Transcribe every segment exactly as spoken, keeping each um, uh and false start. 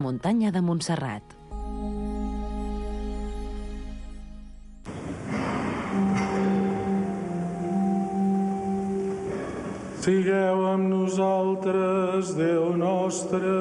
muntanya de Montserrat. Sigueu amb nosaltres, Déu nostre.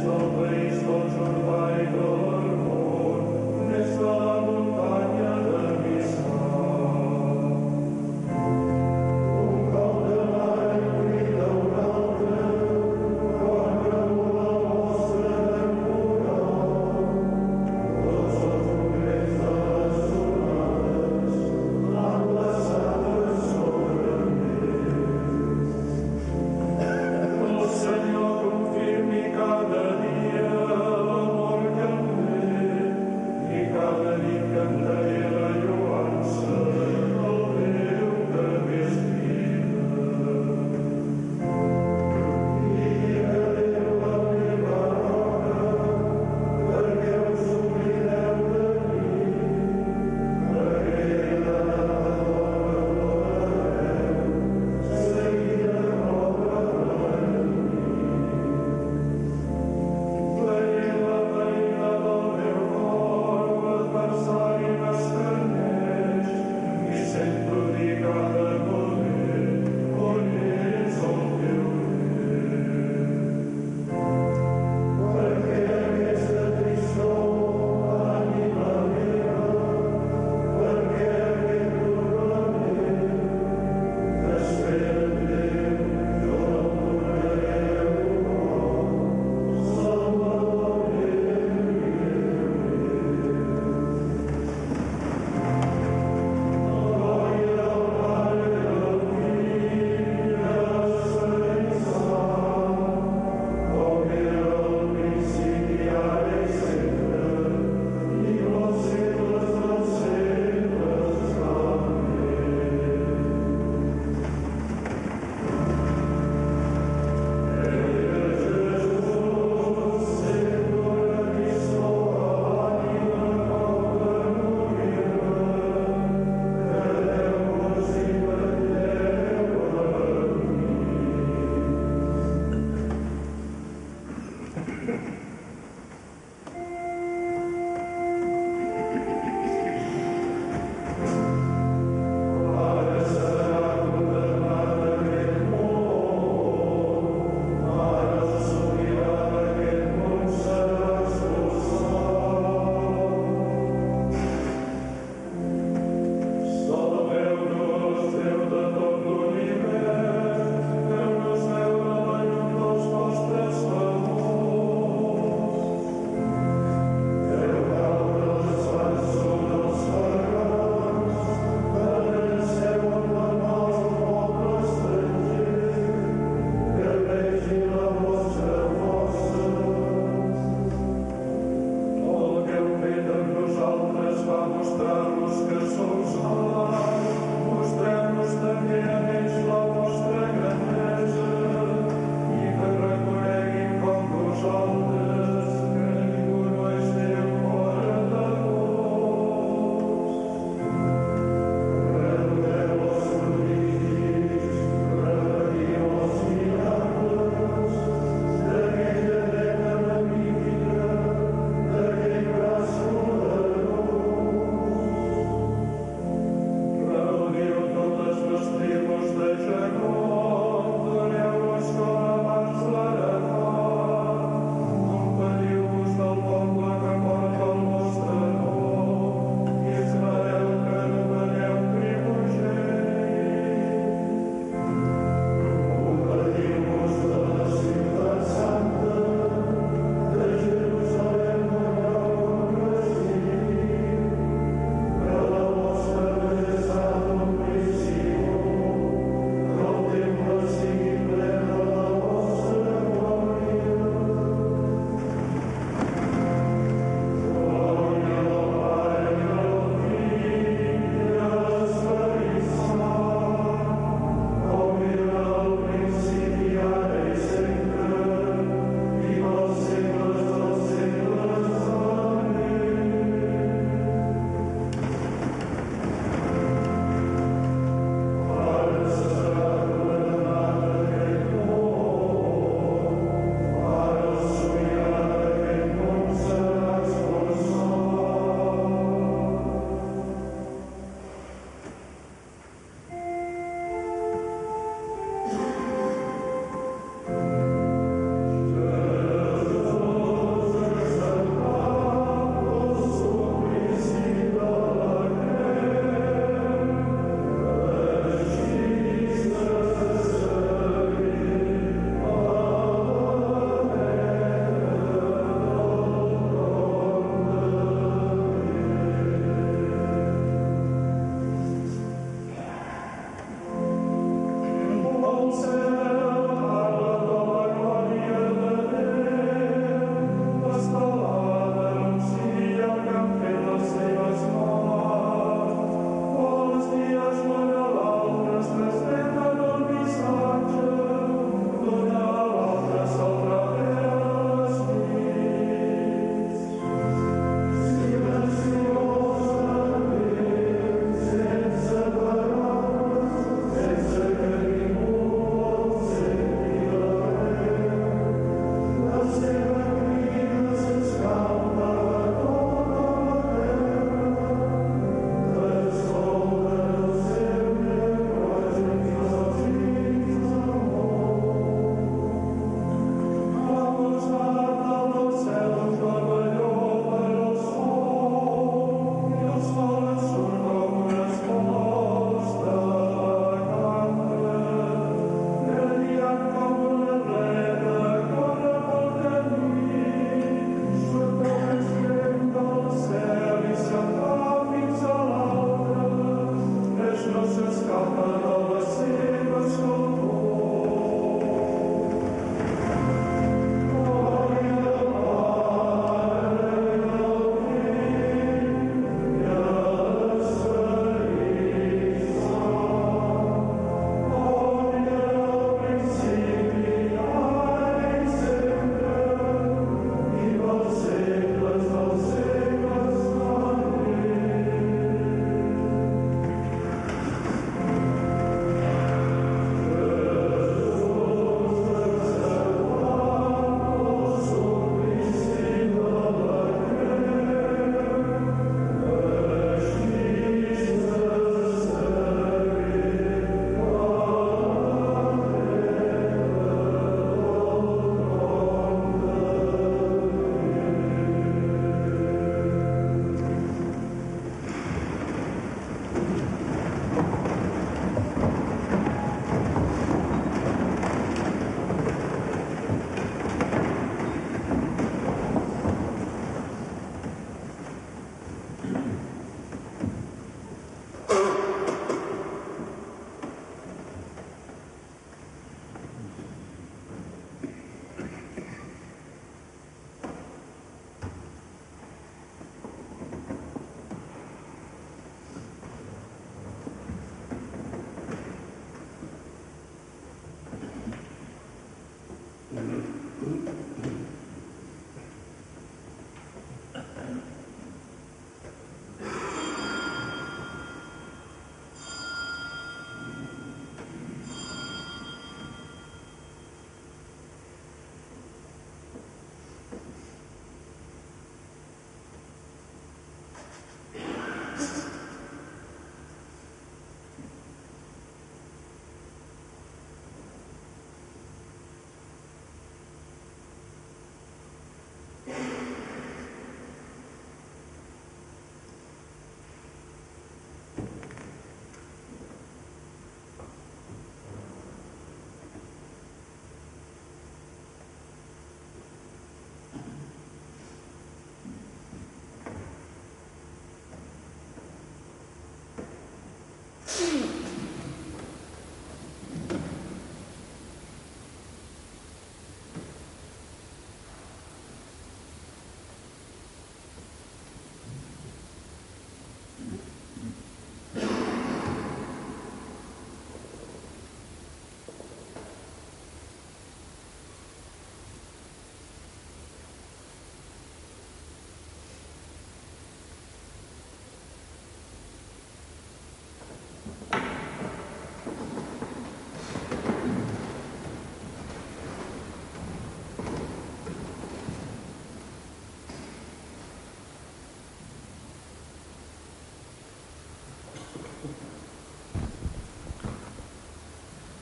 Nostres amors.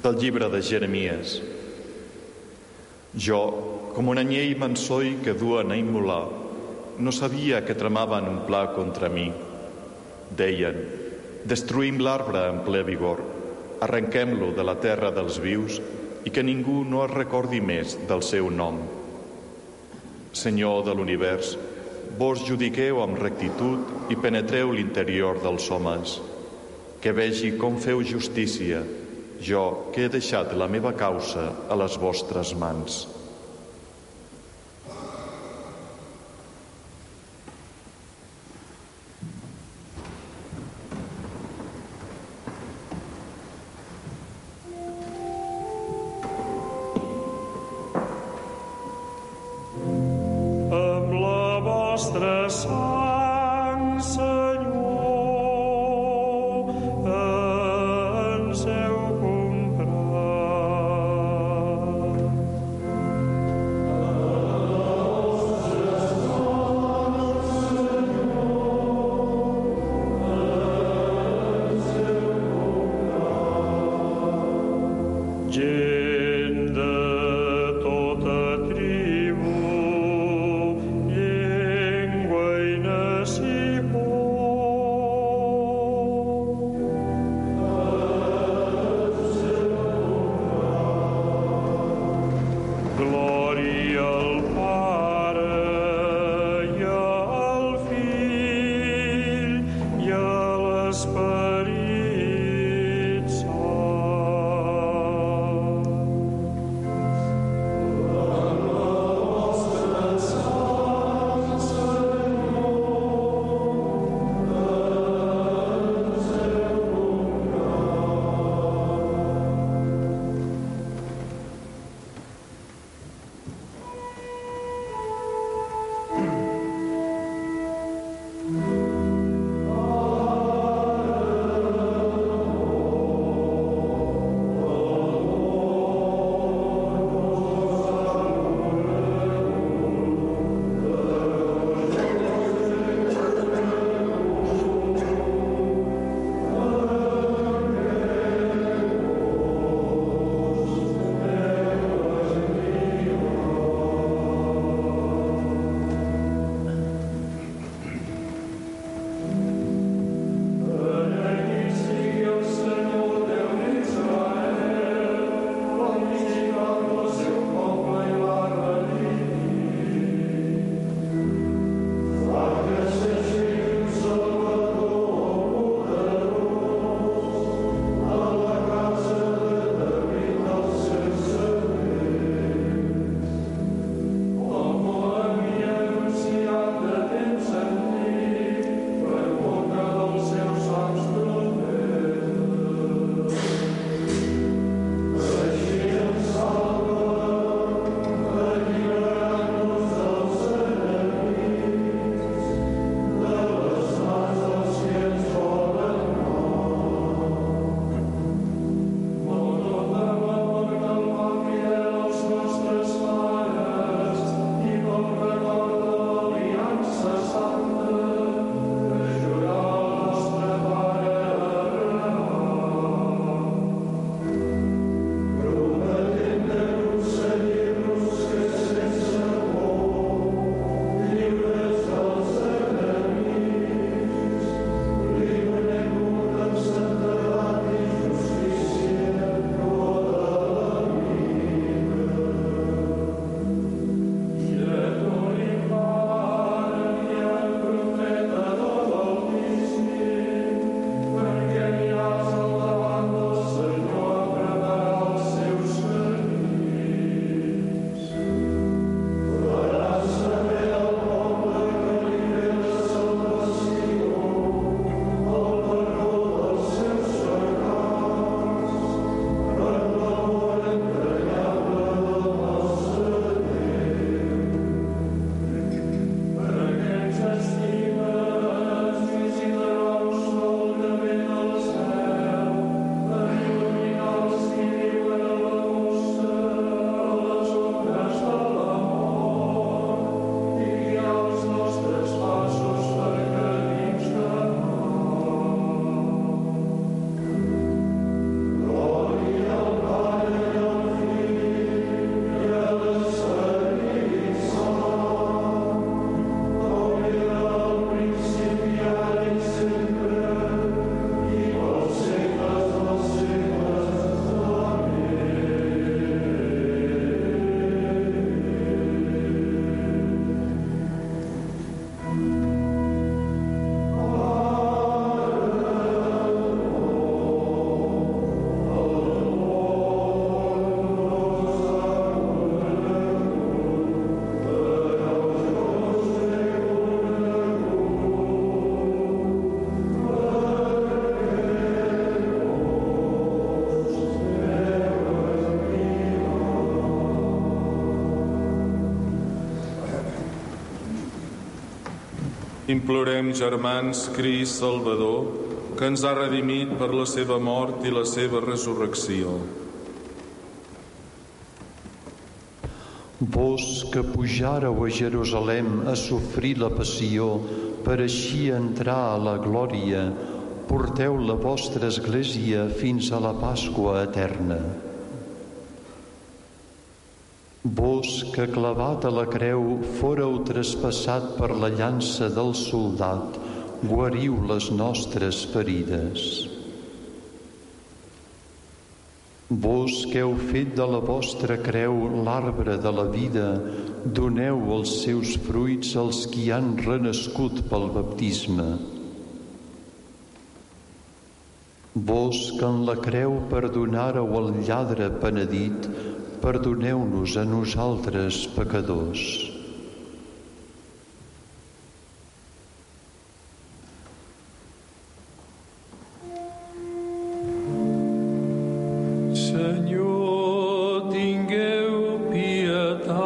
Del llibre de Jeremies. Jo, com un anyell mansoll que duen a immolar, no sabia que tramaven un pla contra mi. Deien, destruïm l'arbre en ple vigor, arrenquem-lo de la terra dels vius i que ningú no es recordi més del seu nom. Senyor de l'univers, vos judiqueu amb rectitud i penetreu l'interior dels homes. Que vegi com feu justícia, jo que he deixat la meva causa a les vostres mans. Amb la vostra sang, Senyor, ens heu gent de tota tribu, llengua i nació. Implorem, germans, Crist Salvador, que ens ha redimit per la seva mort i la seva resurrecció. Vos que pujàreu a Jerusalem a sofrir la passió per així entrar a la glòria, porteu la vostra Església fins a la Pasqua eterna. Vos que clavat a la creu fóreu traspassat per la llança del soldat, guariu les nostres ferides. Vos que heu fet de la vostra creu l'arbre de la vida, doneu els seus fruits als qui han renascut pel baptisme. Vos que en la creu perdonàreu el lladre penedit, perdoneu-nos a nosaltres pecadors. Senyor, tingueu pietat.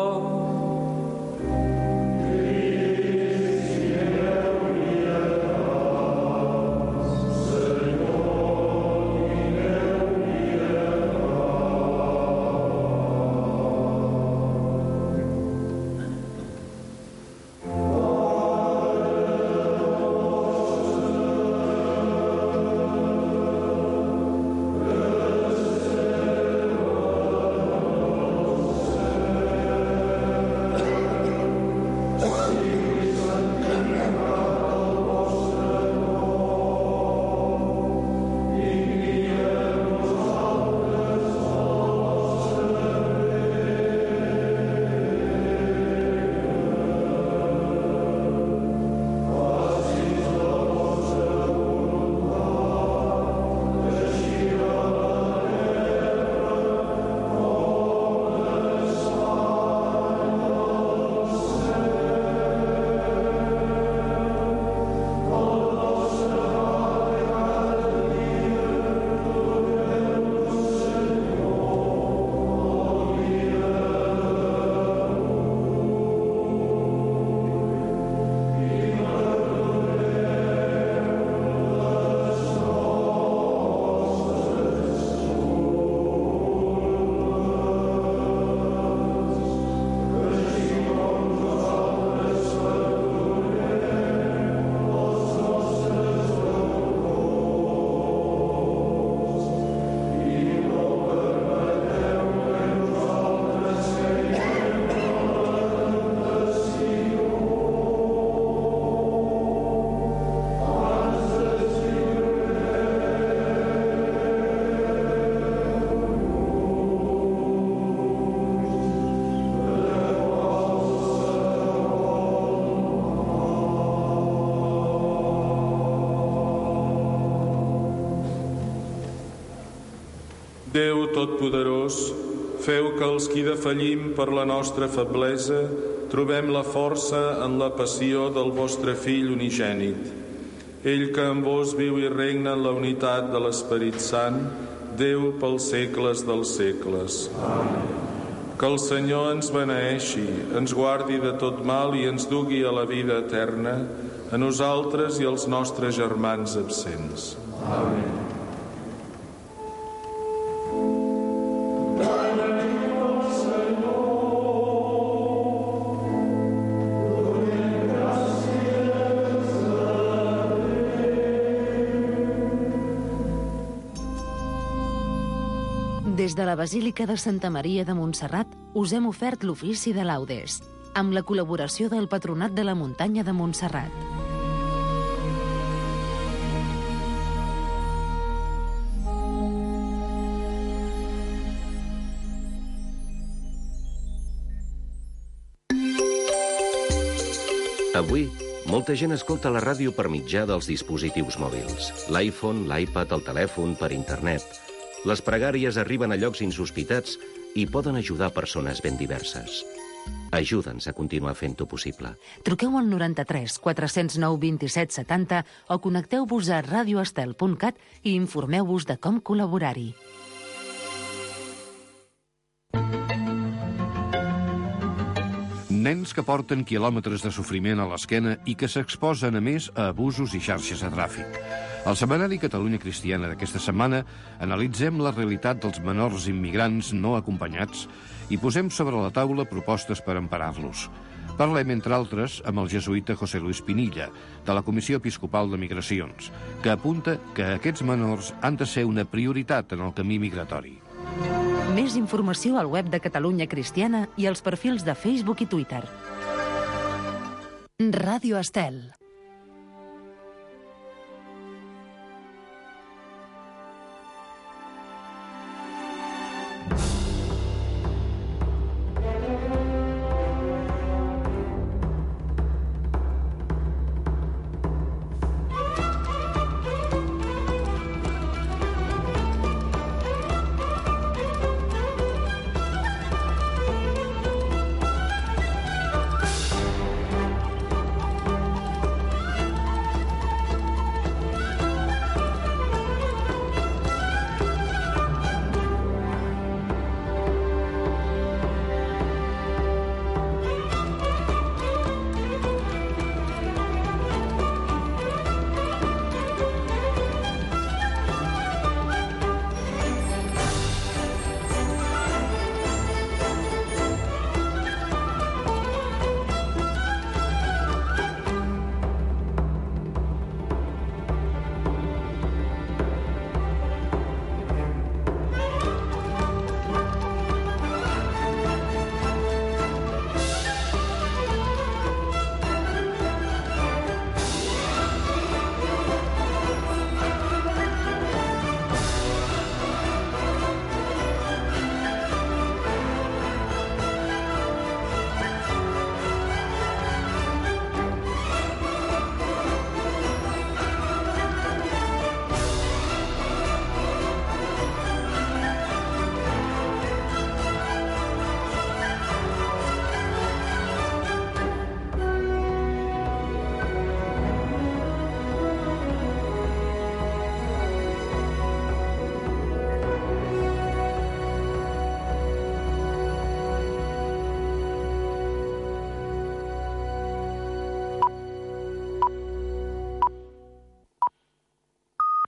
Déu Totpoderós, feu que els qui defallim per la nostra feblesa trobem la força en la passió del vostre Fill unigènit. Ell que en vos viu i regna en la unitat de l'Esperit Sant, Déu pels segles dels segles. Amén. Que el Senyor ens beneeixi, ens guardi de tot mal i ens dugui a la vida eterna, a nosaltres i als nostres germans absents. Amén. Des de la Basílica de Santa Maria de Montserrat us hem ofert l'ofici de laudes, amb la col·laboració del Patronat de la Muntanya de Montserrat. Avui, molta gent escolta la ràdio per mitjà dels dispositius mòbils. L'iPhone, l'iPad, el telèfon, per internet. Les pregàries arriben a llocs insospitats i poden ajudar persones ben diverses. Ajuda'ns a continuar fent-ho possible. Truqueu al noranta-tres quatre zero nou vint-i-set setanta o connecteu-vos a radioestel punt cat i informeu-vos de com col·laborar-hi. Nens que porten quilòmetres de sofriment a l'esquena i que s'exposen, a més, a abusos i xarxes de tràfic. Al Setmanari Catalunya Cristiana d'aquesta setmana analitzem la realitat dels menors immigrants no acompanyats i posem sobre la taula propostes per emparar-los. Parlem, entre altres, amb el jesuïta José Luis Pinilla, de la Comissió Episcopal de Migracions, que apunta que aquests menors han de ser una prioritat en el camí migratori. Més informació al web de Catalunya Cristiana i als perfils de Facebook i Twitter. Ràdio Estel.